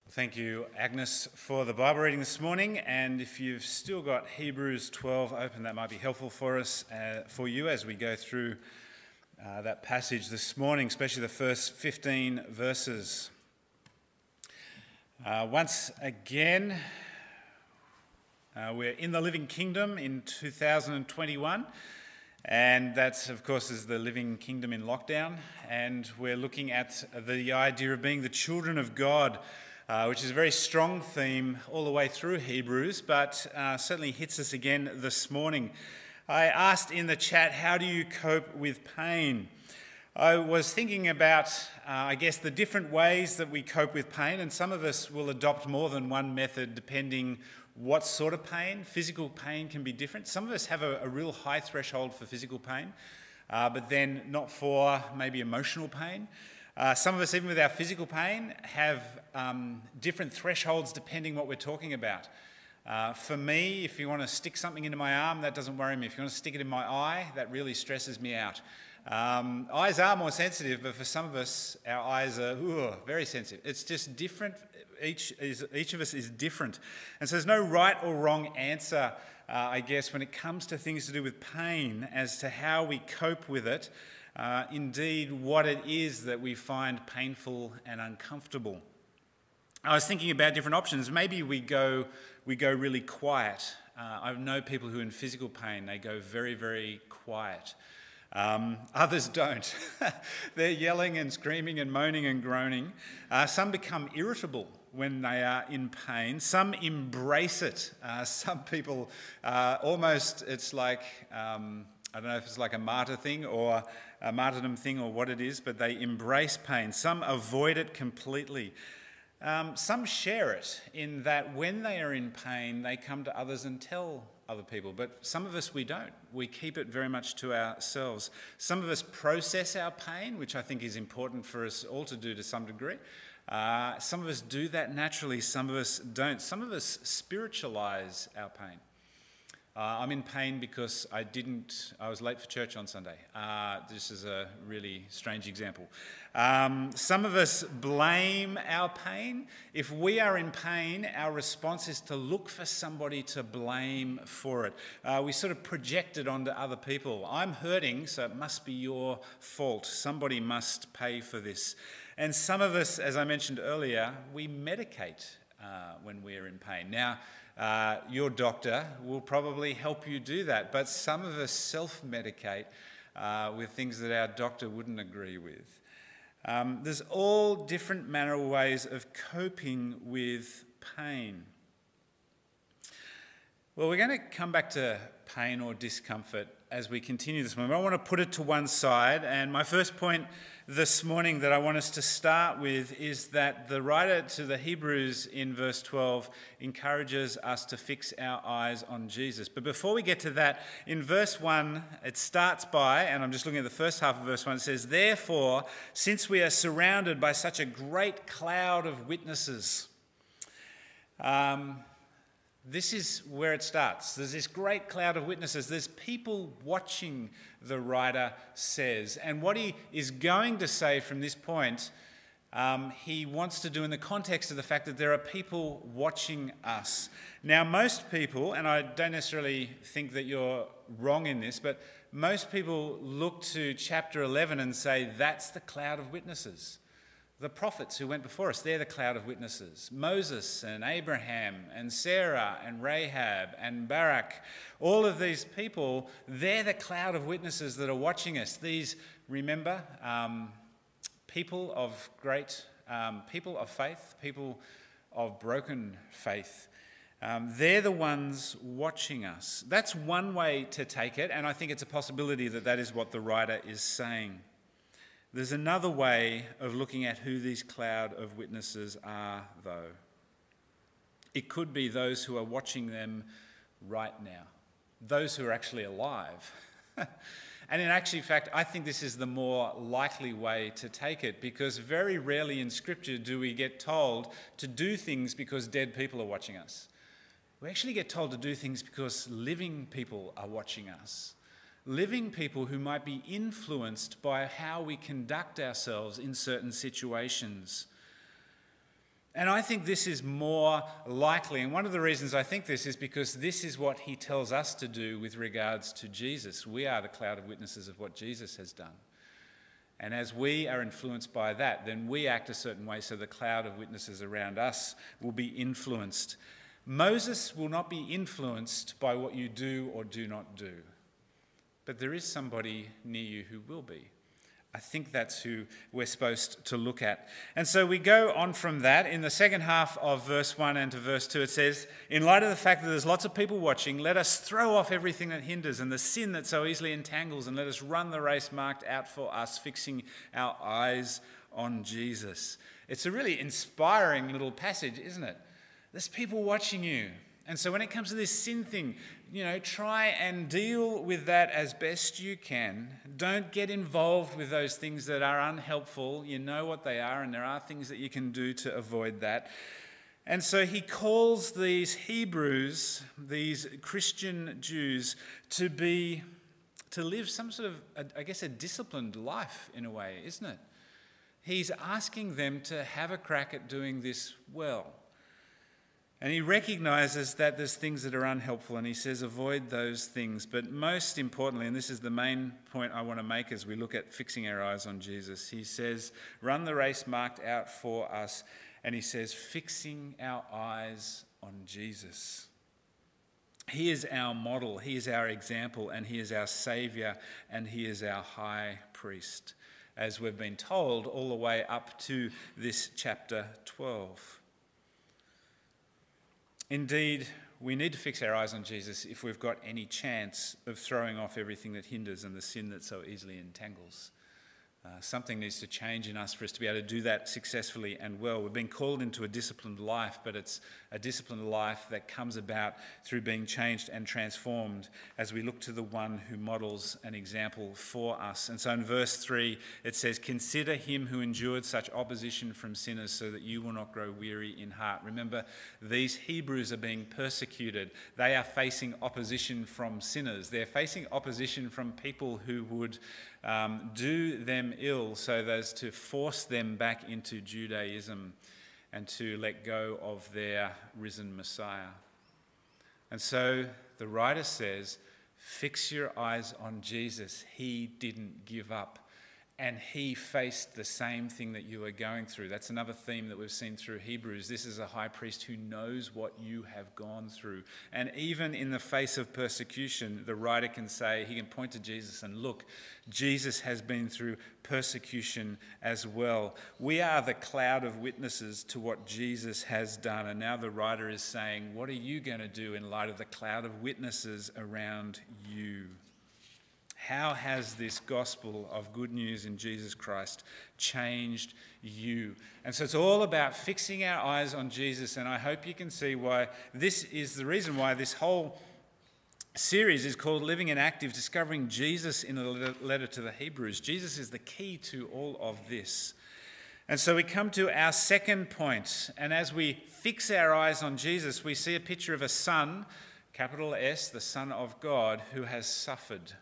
Thank you, Agnes, for the Bible reading this morning. And if you've still got Hebrews 12 open, that might be helpful for us, for you as we go through that passage this morning, especially the first 15 verses. Once again, we're in the Living Kingdom in 2021. And that, of course, is the Living Kingdom in lockdown. And we're looking at the idea of being the children of God, which is a very strong theme all the way through Hebrews, but certainly hits us again this morning. I asked in the chat, how do you cope with pain? I was thinking about, the different ways that we cope with pain, and some of us will adopt more than one method depending what sort of pain. Physical pain can be different. Some of us have a real high threshold for physical pain, but then not for maybe emotional pain. Some of us, even with our physical pain, have different thresholds depending what we're talking about. For me, if you want to stick something into my arm, that doesn't worry me. If you want to stick it in my eye, that really stresses me out. Eyes are more sensitive, but for some of us, our eyes are very sensitive. It's just different. Each of us is different. And so there's no right or wrong answer, when it comes to things to do with pain as to how we cope with it. Indeed, what it is that we find painful and uncomfortable. I was thinking about different options. Maybe we go really quiet. I know people who are in physical pain, they go very, very quiet. Others don't. They're yelling and screaming and moaning and groaning. Some become irritable when they are in pain. Some embrace it. Some people almost, it's like, I don't know if it's like a martyr thing or a martyrdom thing or what it is, but they embrace pain. Some avoid it completely. Some share it in that when they are in pain, they come to others and tell other people. But some of us, we don't. We keep it very much to ourselves. Some of us process our pain, which I think is important for us all to do to some degree. Some of us do that naturally. Some of us don't. Some of us spiritualize our pain. I'm in pain because I was late for church on Sunday. This is a really strange example. Some of us blame our pain. If we are in pain, our response is to look for somebody to blame for it. We sort of project it onto other people. I'm hurting, so it must be your fault. Somebody must pay for this. And some of us, as I mentioned earlier, we medicate when we're in pain. Now, your doctor will probably help you do that, but some of us self-medicate with things that our doctor wouldn't agree with. There's all different manner of ways of coping with pain. Well, we're going to come back to pain or discomfort as we continue this morning. I want to put it to one side, and my first point this morning that I want us to start with is that the writer to the Hebrews in verse 12 encourages us to fix our eyes on Jesus. But before we get to that, in verse 1, it starts by, and I'm just looking at the first half of verse 1, it says, "Therefore, since we are surrounded by such a great cloud of witnesses." This is where it starts. There's this great cloud of witnesses. There's people watching, the writer says. And what he is going to say from this point, he wants to do in the context of the fact that there are people watching us. Now, most people, and I don't necessarily think that you're wrong in this, but most people look to chapter 11 and say, that's the cloud of witnesses. The prophets who went before us, they're the cloud of witnesses. Moses and Abraham and Sarah and Rahab and Barak, all of these people, they're the cloud of witnesses that are watching us. These, remember, people of people of faith, people of broken faith. They're the ones watching us. That's one way to take it, and I think it's a possibility that that is what the writer is saying. There's another way of looking at who these cloud of witnesses are, though. It could be those who are watching them right now, those who are actually alive. And in actual fact, I think this is the more likely way to take it, because very rarely in Scripture do we get told to do things because dead people are watching us. We actually get told to do things because living people are watching us. Living people who might be influenced by how we conduct ourselves in certain situations. And I think this is more likely, and one of the reasons I think this is because this is what he tells us to do with regards to Jesus. We are the cloud of witnesses of what Jesus has done. And as we are influenced by that, then we act a certain way, so the cloud of witnesses around us will be influenced. Moses will not be influenced by what you do or do not do, but there is somebody near you who will be. I think that's who we're supposed to look at. And so we go on from that. In the second half of verse 1 and to verse 2, it says, in light of the fact that there's lots of people watching, let us throw off everything that hinders and the sin that so easily entangles, and let us run the race marked out for us, fixing our eyes on Jesus. It's a really inspiring little passage, isn't it? There's people watching you. And so when it comes to this sin thing, try and deal with that as best you can. Don't get involved with those things that are unhelpful. You know what they are, and there are things that you can do to avoid that. And so he calls these Hebrews, these Christian Jews, to live some sort of, a disciplined life in a way, isn't it? He's asking them to have a crack at doing this well. And he recognizes that there's things that are unhelpful, and he says avoid those things. But most importantly, and this is the main point I want to make as we look at fixing our eyes on Jesus, he says run the race marked out for us, and he says fixing our eyes on Jesus. He is our model, he is our example, and he is our saviour, and he is our high priest, as we've been told all the way up to this chapter 12. Indeed, we need to fix our eyes on Jesus if we've got any chance of throwing off everything that hinders and the sin that so easily entangles. Something needs to change in us for us to be able to do that successfully and well. We've been called into a disciplined life, but it's a disciplined life that comes about through being changed and transformed as we look to the one who models an example for us. And so in verse 3, it says, consider him who endured such opposition from sinners so that you will not grow weary in heart. Remember, these Hebrews are being persecuted. They are facing opposition from sinners. They're facing opposition from people who would do them ill so as to force them back into Judaism and to let go of their risen Messiah. And so the writer says, fix your eyes on Jesus. He didn't give up, and he faced the same thing that you are going through. That's another theme that we've seen through Hebrews. This is a high priest who knows what you have gone through. And even in the face of persecution, the writer can say, he can point to Jesus and look, Jesus has been through persecution as well. We are the cloud of witnesses to what Jesus has done. And now the writer is saying, what are you going to do in light of the cloud of witnesses around you? How has this gospel of good news in Jesus Christ changed you? And so it's all about fixing our eyes on Jesus, and I hope you can see why this is the reason why this whole series is called Living and Active, Discovering Jesus in the letter to the Hebrews. Jesus is the key to all of this. And so we come to our second point, and as we fix our eyes on Jesus, we see a picture of a son, capital S, the Son of God, who has suffered.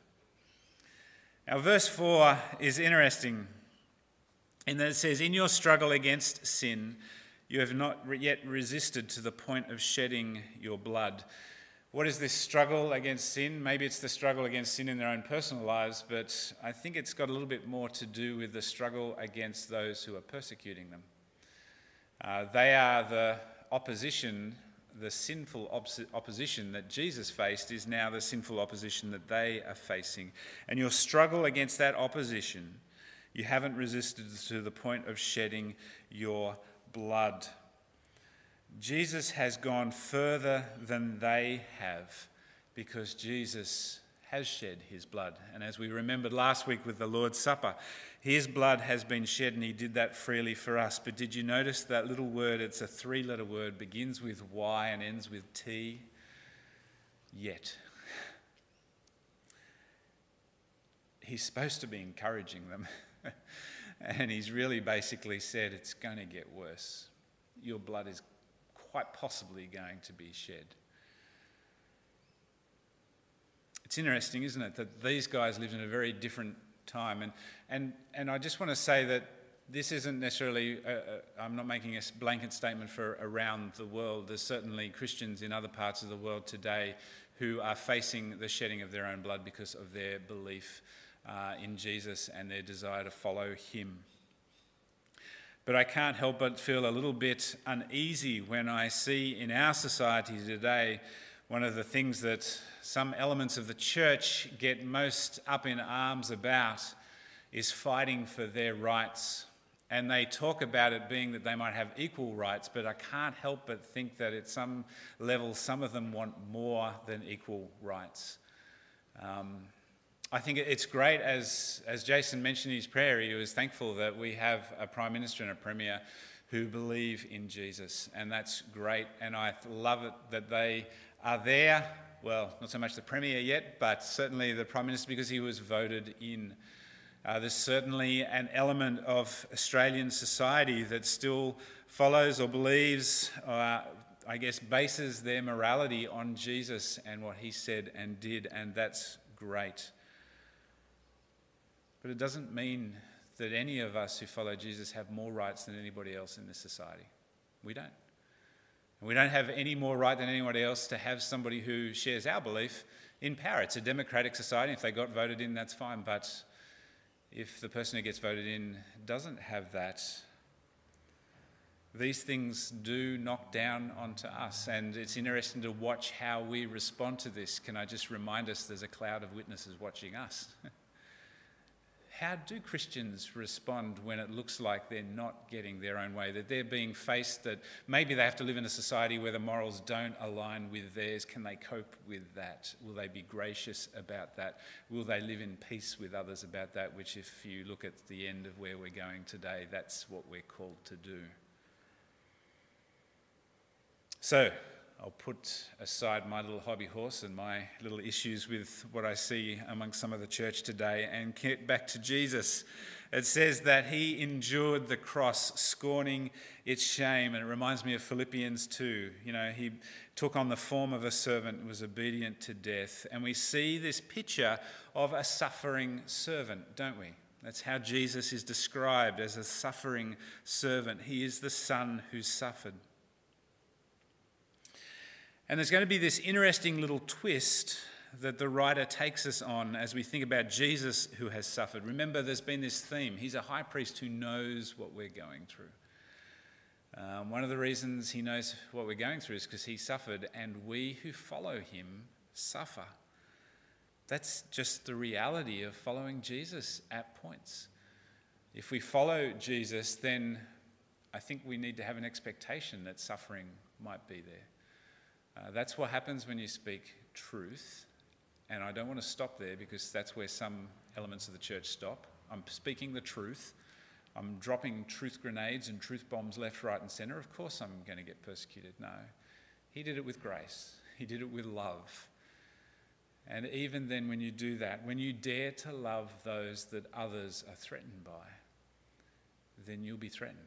Now, verse 4 is interesting in that it says, in your struggle against sin, you have not yet resisted to the point of shedding your blood. What is this struggle against sin? Maybe it's the struggle against sin in their own personal lives, but I think it's got a little bit more to do with the struggle against those who are persecuting them. They are the opposition. The sinful opposition that Jesus faced is now the sinful opposition that they are facing. And your struggle against that opposition, you haven't resisted to the point of shedding your blood. Jesus has gone further than they have because Jesus has shed his blood. And as we remembered last week with the Lord's Supper, his blood has been shed and he did that freely for us. But did you notice that little word? It's a 3-letter word, begins with Y and ends with T. Yet. He's supposed to be encouraging them. And he's really basically said, it's going to get worse. Your blood is quite possibly going to be shed. It's interesting, isn't it, that these guys lived in a very different time. And I just want to say that this isn't necessarily, I'm not making a blanket statement for around the world. There's certainly Christians in other parts of the world today who are facing the shedding of their own blood because of their belief in Jesus and their desire to follow him. But I can't help but feel a little bit uneasy when I see in our society today one of the things that some elements of the church get most up in arms about is fighting for their rights. And they talk about it being that they might have equal rights, but I can't help but think that at some level some of them want more than equal rights. I think it's great, as Jason mentioned in his prayer, he was thankful that we have a Prime Minister and a Premier who believe in Jesus, and that's great, and I love it that they are there. Well, not so much the Premier yet, but certainly the Prime Minister because he was voted in. There's certainly an element of Australian society that still follows or believes, bases their morality on Jesus and what he said and did, and that's great. But it doesn't mean that any of us who follow Jesus have more rights than anybody else in this society. We don't. And we don't have any more right than anybody else to have somebody who shares our belief in power. It's a democratic society. If they got voted in, that's fine. But if the person who gets voted in doesn't have that, these things do knock down onto us. And it's interesting to watch how we respond to this. Can I just remind us there's a cloud of witnesses watching us? How do Christians respond when it looks like they're not getting their own way, that they're being faced, that maybe they have to live in a society where the morals don't align with theirs? Can they cope with that? Will they be gracious about that? Will they live in peace with others about that, which if you look at the end of where we're going today, that's what we're called to do. So, I'll put aside my little hobby horse and my little issues with what I see amongst some of the church today and get back to Jesus. It says that he endured the cross, scorning its shame. And it reminds me of Philippians 2. You know, he took on the form of a servant, was obedient to death. And we see this picture of a suffering servant, don't we? That's how Jesus is described, as a suffering servant. He is the son who suffered. And there's going to be this interesting little twist that the writer takes us on as we think about Jesus who has suffered. Remember, there's been this theme. He's a high priest who knows what we're going through. One of the reasons he knows what we're going through is because he suffered, and we who follow him suffer. That's just the reality of following Jesus at points. If we follow Jesus, then I think we need to have an expectation that suffering might be there. That's what happens when you speak truth, and I don't want to stop there because that's where some elements of the church stop. I'm speaking the truth. I'm dropping truth grenades and truth bombs left, right and centre. Of course I'm going to get persecuted. No. He did it with grace. He did it with love. And even then when you do that, when you dare to love those that others are threatened by, then you'll be threatened.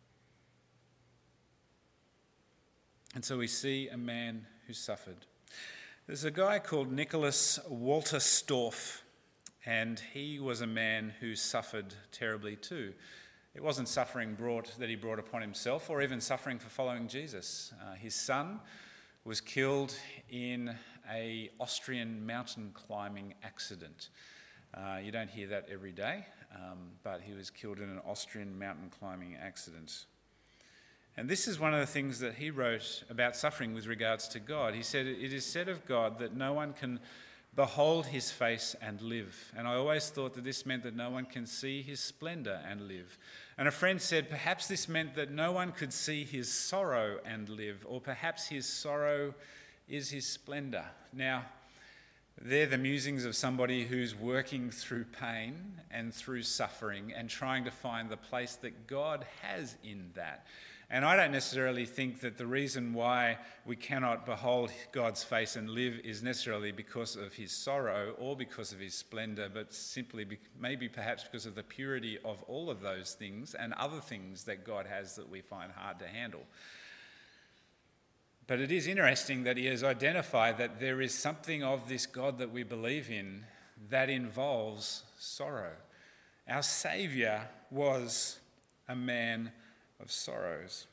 And so we see a man who suffered. There's a guy called Nicholas Wolterstorff, and he was a man who suffered terribly too. It wasn't suffering that he brought upon himself, or even suffering for following Jesus. His son was killed in an Austrian mountain climbing accident. You don't hear that every day, but he was killed in an Austrian mountain climbing accident. And this is one of the things that he wrote about suffering with regards to God. He said, "It is said of God that no one can behold his face and live." And I always thought that this meant that no one can see his splendour and live. And a friend said, perhaps this meant that no one could see his sorrow and live, or perhaps his sorrow is his splendour. Now, they're the musings of somebody who's working through pain and through suffering and trying to find the place that God has in that. And I don't necessarily think that the reason why we cannot behold God's face and live is necessarily because of his sorrow or because of his splendour, but simply maybe perhaps because of the purity of all of those things and other things that God has that we find hard to handle. But it is interesting that he has identified that there is something of this God that we believe in that involves sorrow. Our Saviour was a man of sorrows.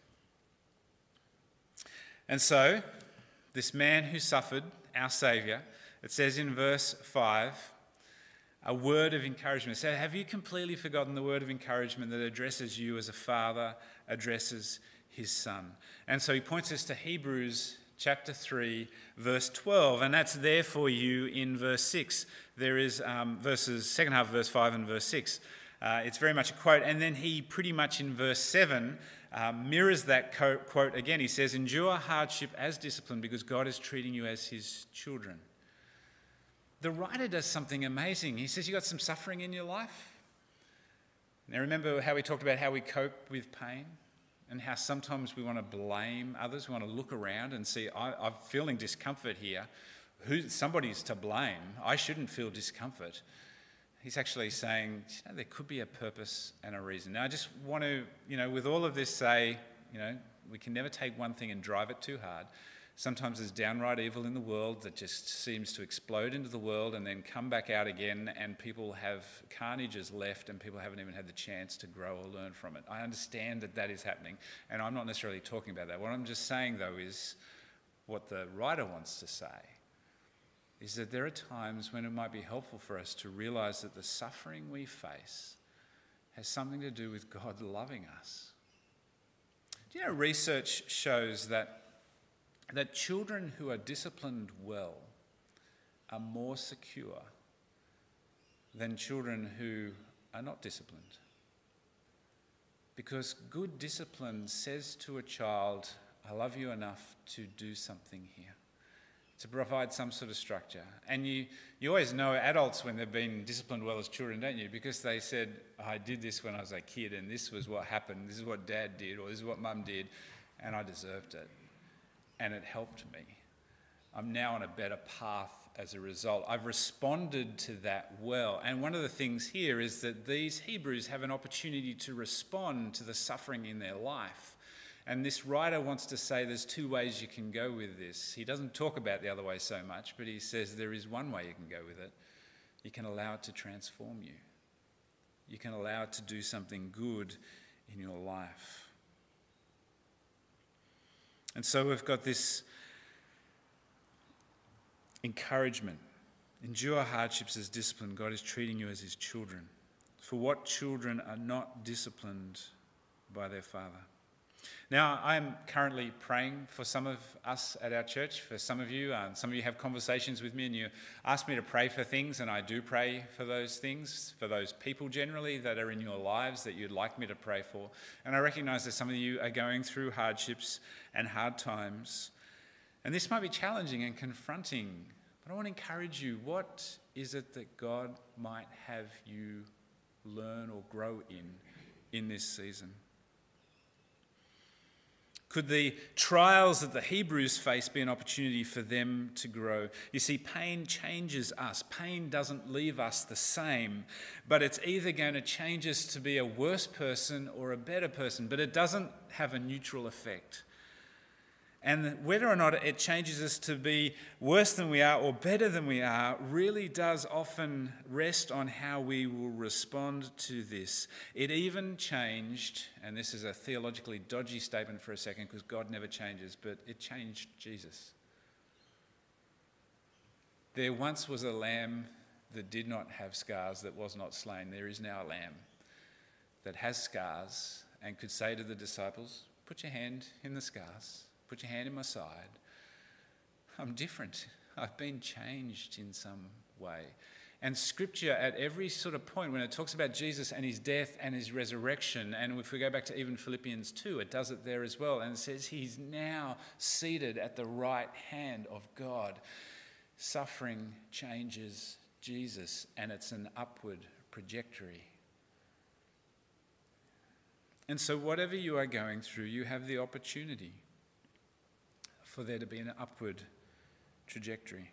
And so, this man who suffered, our Saviour, it says in verse 5, a word of encouragement. So have you completely forgotten the word of encouragement that addresses you as a father addresses his son? And so he points us to Hebrews chapter 3, verse 12, and that's there for you in verse 6. There is second half of verse 5 and verse 6. It's very much a quote, and then he pretty much in verse 7 mirrors that quote again. He says, endure hardship as discipline because God is treating you as his children. The writer does something amazing. He says, you got some suffering in your life? Now remember how we talked about how we cope with pain and how sometimes we want to blame others. We want to look around and see, I'm feeling discomfort here. Somebody's to blame. I shouldn't feel discomfort. He's actually saying, there could be a purpose and a reason. Now I just want to, with all of this say, we can never take one thing and drive it too hard. Sometimes there's downright evil in the world that just seems to explode into the world and then come back out again, and people have carnages left and people haven't even had the chance to grow or learn from it. I understand that is happening, and I'm not necessarily talking about that. What I'm just saying, though, is what the writer wants to say, is that there are times when it might be helpful for us to realise that the suffering we face has something to do with God loving us. Do you know research shows that children who are disciplined well are more secure than children who are not disciplined? Because good discipline says to a child, I love you enough to do something here, to provide some sort of structure. And you always know adults when they've been disciplined well as children, don't you? Because they said, I did this when I was a kid and this was what happened, this is what dad did, or this is what mum did, and I deserved it. And it helped me. I'm now on a better path as a result. I've responded to that well. And one of the things here is that these Hebrews have an opportunity to respond to the suffering in their life. And this writer wants to say there's two ways you can go with this. He doesn't talk about the other way so much, but he says there is one way you can go with it. You can allow it to transform you. You can allow it to do something good in your life. And so we've got this encouragement. Endure hardships as discipline. God is treating you as his children. For what children are not disciplined by their father? Now, I'm currently praying for some of us at our church, for some of you. Some of you have conversations with me and you ask me to pray for things, and I do pray for those things, for those people generally that are in your lives that you'd like me to pray for. And I recognise that some of you are going through hardships and hard times. And this might be challenging and confronting, but I want to encourage you. What is it that God might have you learn or grow in this season? Could the trials that the Hebrews face be an opportunity for them to grow? You see, pain changes us. Pain doesn't leave us the same, but it's either going to change us to be a worse person or a better person, but it doesn't have a neutral effect. And whether or not it changes us to be worse than we are or better than we are really does often rest on how we will respond to this. It even changed, and this is a theologically dodgy statement for a second because God never changes, but it changed Jesus. There once was a lamb that did not have scars, that was not slain. There is now a lamb that has scars and could say to the disciples, put your hand in the scars. Put your hand in my side. I'm different. I've been changed in some way. And Scripture at every sort of point when it talks about Jesus and his death and his resurrection, and if we go back to even Philippians 2, it does it there as well. And it says he's now seated at the right hand of God. Suffering changes Jesus, and it's an upward trajectory. And so whatever you are going through, you have the opportunity for there to be an upward trajectory.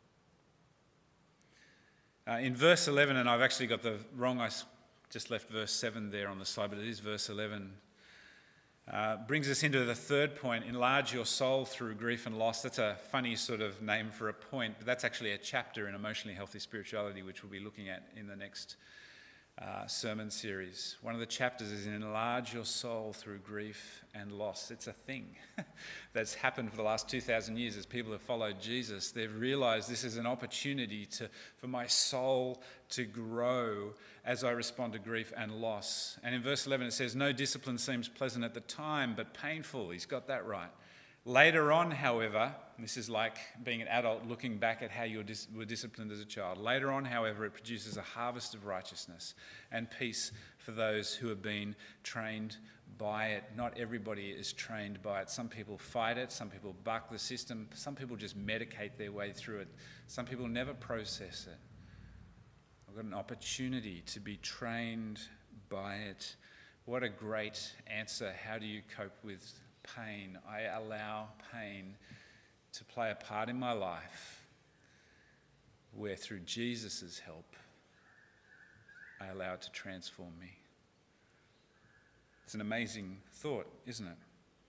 In verse 11, and I've actually got the wrong, I just left verse 7 there on the slide, but it is verse 11, brings us into the third point, enlarge your soul through grief and loss. That's a funny sort of name for a point, but that's actually a chapter in emotionally healthy spirituality, which we'll be looking at in the next sermon series. One of the chapters is enlarge your soul through grief and loss. It's a thing that's happened for the last 2,000 years as people have followed Jesus. They've realized this is an opportunity for my soul to grow as I respond to grief and loss. And in verse 11 it says, no discipline seems pleasant at the time, but painful. He's got that right. Later on, however, this is like being an adult looking back at how you were disciplined as a child. Later on, however, it produces a harvest of righteousness and peace for those who have been trained by it. Not everybody is trained by it. Some people fight it. Some people buck the system. Some people just medicate their way through it. Some people never process it. I've got an opportunity to be trained by it. What a great answer. How do you cope with pain? I allow pain to play a part in my life where through Jesus' help I allow it to transform me. It's an amazing thought, isn't it?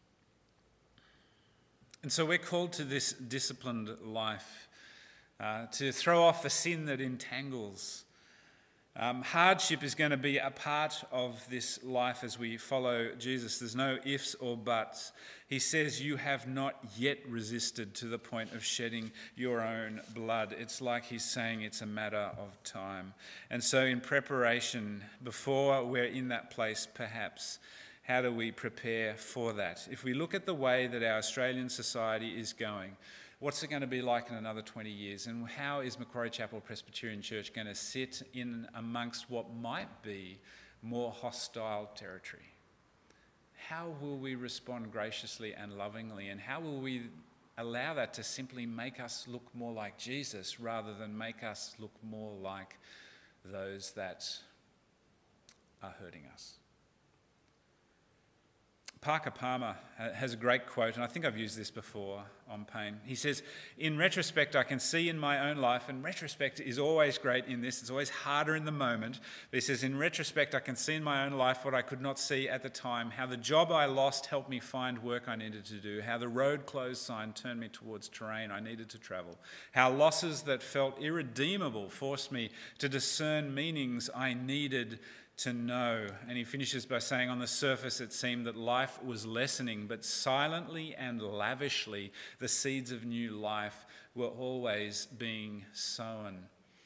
And so we're called to this disciplined life, to throw off the sin that entangles. Hardship is going to be a part of this life as we follow Jesus. There's no ifs or buts. He says you have not yet resisted to the point of shedding your own blood. It's like he's saying it's a matter of time. And so in preparation, before we're in that place perhaps, how do we prepare for that? If we look at the way that our Australian society is going, what's it going to be like in another 20 years? And how is Macquarie Chapel Presbyterian Church going to sit in amongst what might be more hostile territory? How will we respond graciously and lovingly? And how will we allow that to simply make us look more like Jesus rather than make us look more like those that are hurting us? Parker Palmer has a great quote, and I think I've used this before on pain. He says, in retrospect, I can see in my own life, and retrospect is always great in this, it's always harder in the moment, but he says, in retrospect, I can see in my own life what I could not see at the time, how the job I lost helped me find work I needed to do, how the road closed sign turned me towards terrain I needed to travel, how losses that felt irredeemable forced me to discern meanings I needed to know. And he finishes by saying, on the surface it seemed that life was lessening, but silently and lavishly the seeds of new life were always being sown.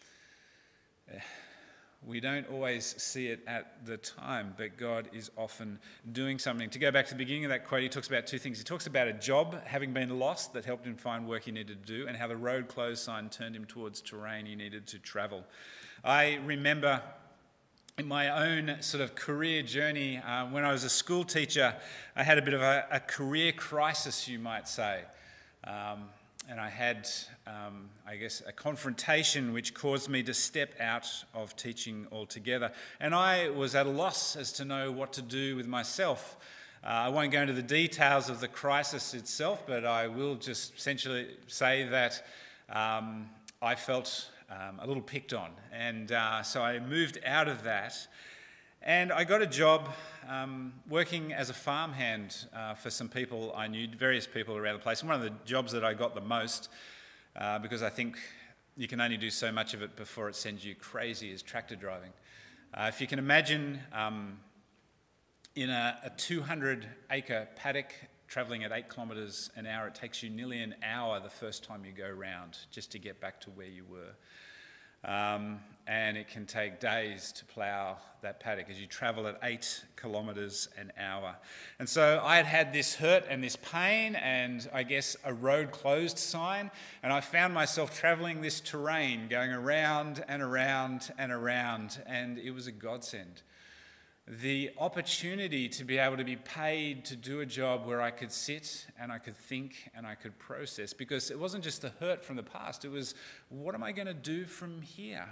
We don't always see it at the time, but God is often doing something. To go back to the beginning of that quote, he talks about two things. He talks about a job having been lost that helped him find work he needed to do, and how the road closed sign turned him towards terrain he needed to travel. I remember in my own sort of career journey, when I was a school teacher, I had a bit of a career crisis, you might say. And I had, I guess, a confrontation which caused me to step out of teaching altogether. And I was at a loss as to know what to do with myself. I won't go into the details of the crisis itself, but I will just essentially say that I felt a little picked on. And so I moved out of that. And I got a job working as a farmhand for some people I knew, various people around the place. And one of the jobs that I got the most, because I think you can only do so much of it before it sends you crazy, is tractor driving. If you can imagine, in a 200-acre paddock, travelling at 8 kilometres an hour, it takes you nearly an hour the first time you go round just to get back to where you were. And it can take days to plough that paddock as you travel at 8 kilometres an hour. And so I had this hurt and this pain and I guess a road closed sign, and I found myself travelling this terrain, going around and around and around, and it was a godsend. The opportunity to be able to be paid to do a job where I could sit and I could think and I could process, because it wasn't just the hurt from the past, it was, what am I going to do from here?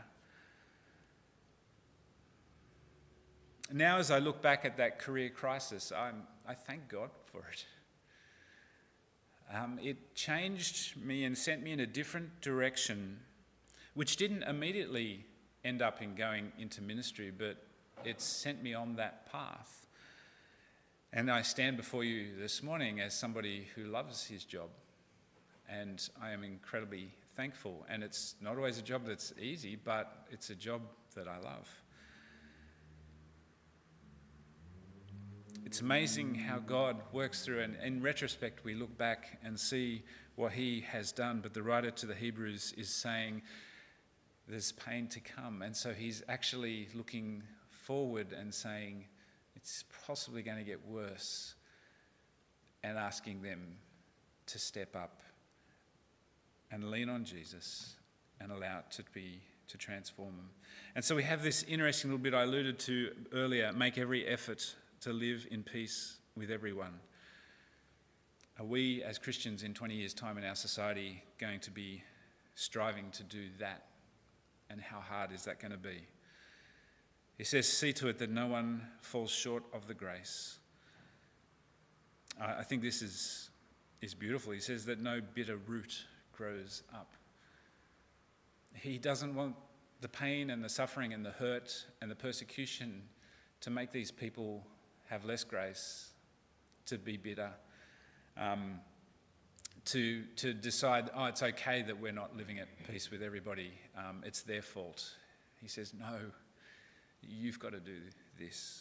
Now as I look back at that career crisis, I thank God for it. It changed me and sent me in a different direction, which didn't immediately end up in going into ministry, but it sent me on that path. And I stand before you this morning as somebody who loves his job. And I am incredibly thankful. And it's not always a job that's easy, but it's a job that I love. It's amazing how God works through, and in retrospect we look back and see what he has done, but the writer to the Hebrews is saying there's pain to come, and so he's actually looking forward and saying it's possibly going to get worse, and asking them to step up and lean on Jesus and allow it to transform them. And so we have this interesting little bit I alluded to earlier: make every effort to live in peace with everyone. Are we as Christians in 20 years' time in our society going to be striving to do that? And how hard is that going to be? He says, see to it that no one falls short of the grace. I think this is beautiful. He says that no bitter root grows up. He doesn't want the pain and the suffering and the hurt and the persecution to make these people have less grace, to be bitter, to decide, oh, it's okay that we're not living at peace with everybody. It's their fault. He says, no, you've got to do this.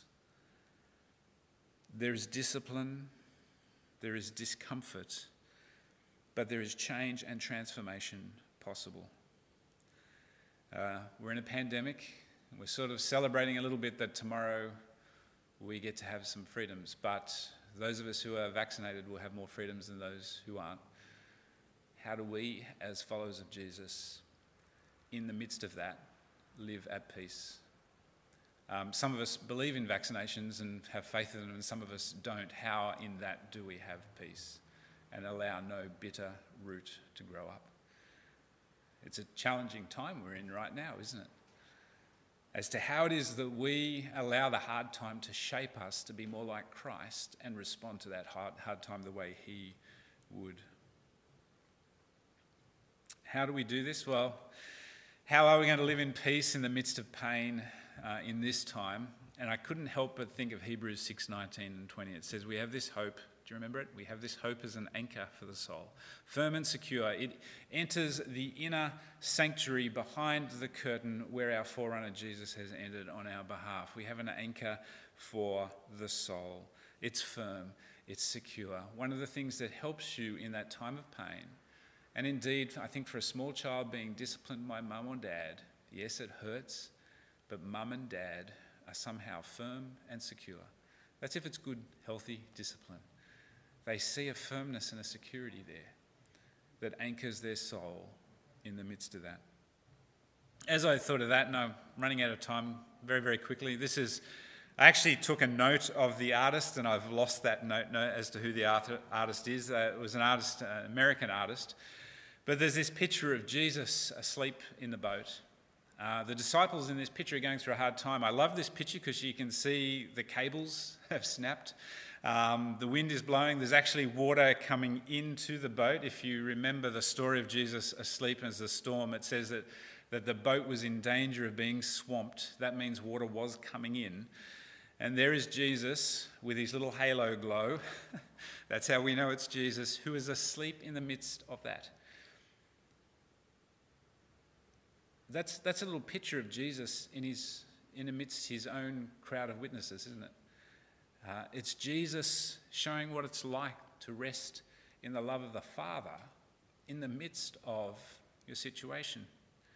There is discipline, there is discomfort, but there is change and transformation possible. We're in a pandemic, and we're sort of celebrating a little bit that tomorrow we get to have some freedoms, but those of us who are vaccinated will have more freedoms than those who aren't. How do we, as followers of Jesus, in the midst of that, live at peace? Some of us believe in vaccinations and have faith in them, and some of us don't. How in that do we have peace and allow no bitter root to grow up? It's a challenging time we're in right now, isn't it? As to how it is that we allow the hard time to shape us to be more like Christ and respond to that hard time the way he would. How do we do this? Well, how are we going to live in peace in the midst of pain in this time? And I couldn't help but think of Hebrews 6:19 and 20. It says, we have this hope. Do you remember it? We have this hope as an anchor for the soul, firm and secure. It enters the inner sanctuary behind the curtain where our forerunner Jesus has entered on our behalf. We have an anchor for the soul. It's firm, it's secure. One of the things that helps you in that time of pain, and indeed, I think for a small child being disciplined by mum or dad, yes, it hurts, but mum and dad are somehow firm and secure. That's if it's good, healthy discipline. They see a firmness and a security there that anchors their soul in the midst of that. As I thought of that, and I'm running out of time very, very quickly, I actually took a note of the artist, and I've lost that note as to who the artist is. It was an artist, an American artist. But there's this picture of Jesus asleep in the boat. The disciples in this picture are going through a hard time. I love this picture because you can see the cables have snapped. The wind is blowing. There's actually water coming into the boat. If you remember the story of Jesus asleep as the storm, it says that the boat was in danger of being swamped. That means water was coming in. And there is Jesus with his little halo glow. That's how we know it's Jesus, who is asleep in the midst of that. That's a little picture of Jesus in amidst his own crowd of witnesses, isn't it? It's Jesus showing what it's like to rest in the love of the Father in the midst of your situation.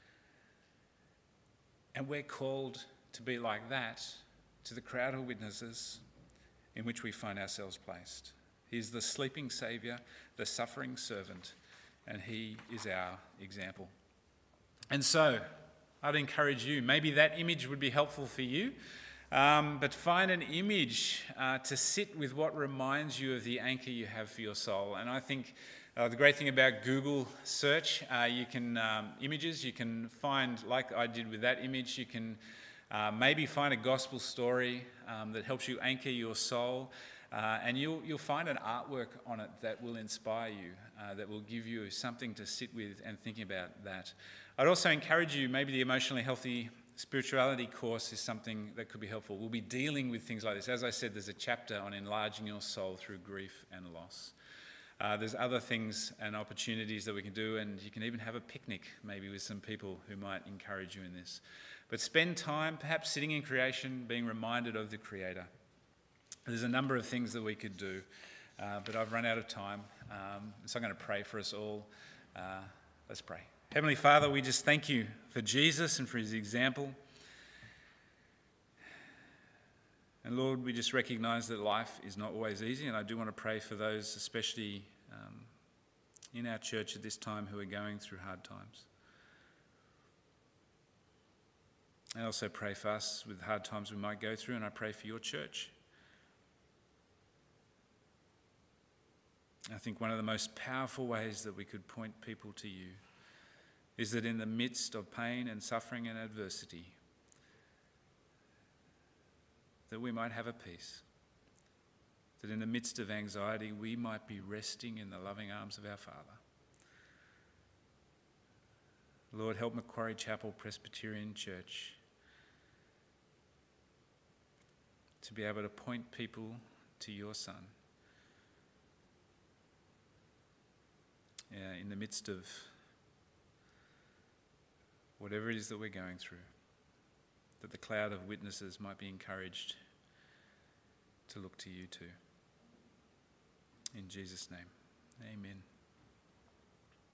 And we're called to be like that to the crowd of witnesses in which we find ourselves placed. He's the sleeping Saviour, the suffering servant, and he is our example. And so, I'd encourage you, maybe that image would be helpful for you, but find an image to sit with what reminds you of the anchor you have for your soul. And I think the great thing about Google search, you can find, like I did with that image, you can maybe find a gospel story that helps you anchor your soul. And you'll find an artwork on it that will inspire you, that will give you something to sit with and thinking about that. I'd also encourage you, maybe the Emotionally Healthy Spirituality course is something that could be helpful. We'll be dealing with things like this. As I said, there's a chapter on enlarging your soul through grief and loss. There's other things and opportunities that we can do, and you can even have a picnic maybe with some people who might encourage you in this. But spend time perhaps sitting in creation, being reminded of the Creator. There's a number of things that we could do, but I've run out of time, so I'm going to pray for us all. Let's pray. Heavenly Father, we just thank you for Jesus and for his example. And Lord, we just recognise that life is not always easy, and I do want to pray for those, especially in our church at this time, who are going through hard times. I also pray for us with hard times we might go through, and I pray for your church. I think one of the most powerful ways that we could point people to you is that in the midst of pain and suffering and adversity, that we might have a peace. That in the midst of anxiety, we might be resting in the loving arms of our Father. Lord, help Macquarie Chapel Presbyterian Church to be able to point people to your Son. In the midst of whatever it is that we're going through, that the cloud of witnesses might be encouraged to look to you too. In Jesus' name, amen.